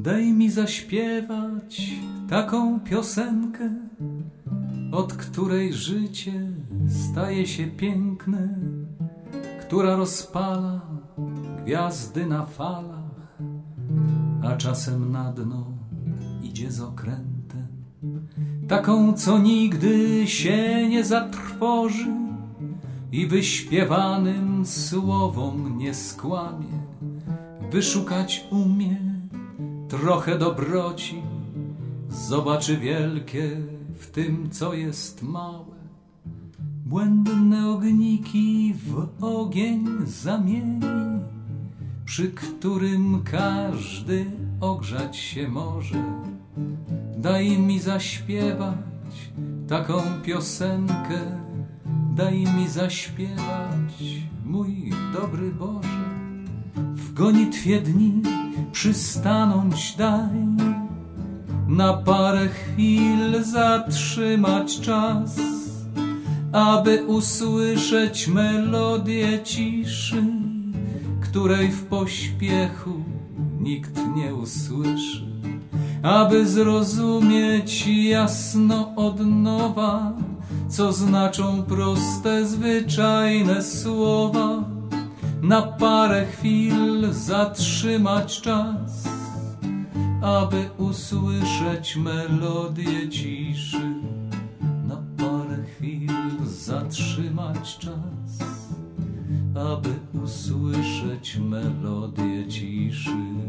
Daj mi zaśpiewać taką piosenkę, od której życie staje się piękne, która rozpala gwiazdy na falach, a czasem na dno idzie z okrętem. Taką, co nigdy się nie zatrwoży i wyśpiewanym słowom nie skłamie. Wyszukać umie trochę dobroci, zobaczy wielkie w tym, co jest małe. Błędne ogniki w ogień zamieni, przy którym każdy ogrzać się może. Daj mi zaśpiewać taką piosenkę, daj mi zaśpiewać, mój dobry Boże. W gonitwie dni przystanąć daj, na parę chwil zatrzymać czas, aby usłyszeć melodię ciszy, której w pośpiechu nikt nie usłyszy. Aby zrozumieć jasno od nowa, co znaczą proste, zwyczajne słowa. Na parę chwil zatrzymać czas, aby usłyszeć melodię ciszy. Na parę chwil zatrzymać czas, aby usłyszeć melodię ciszy.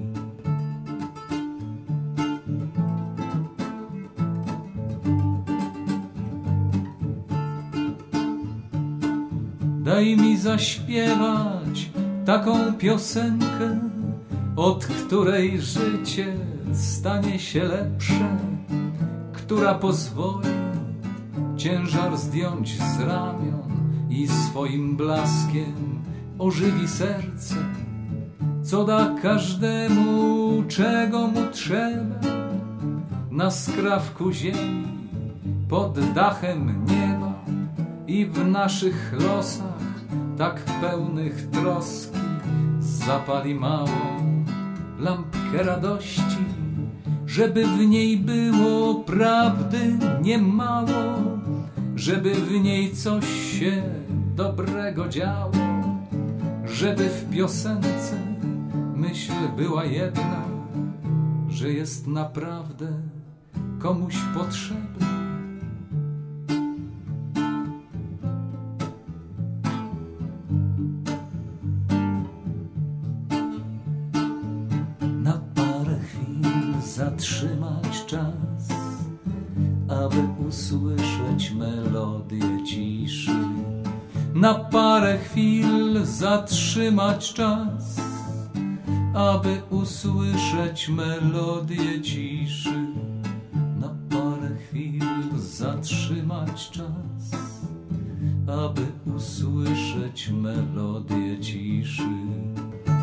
Daj mi zaśpiewać taką piosenkę, od której życie stanie się lepsze, która pozwoli ciężar zdjąć z ramion i swoim blaskiem ożywi serce, co da każdemu, czego mu trzeba, na skrawku ziemi, pod dachem nieba i w naszych losach tak pełnych troski zapali małą lampkę radości, żeby w niej było prawdy niemało, żeby w niej coś się dobrego działo, żeby w piosence myśl była jedna, że jest naprawdę komuś potrzebna. Zatrzymać czas, aby usłyszeć melodię ciszy. Na parę chwil zatrzymać czas, aby usłyszeć melodię ciszy. Na parę chwil zatrzymać czas, aby usłyszeć melodię ciszy.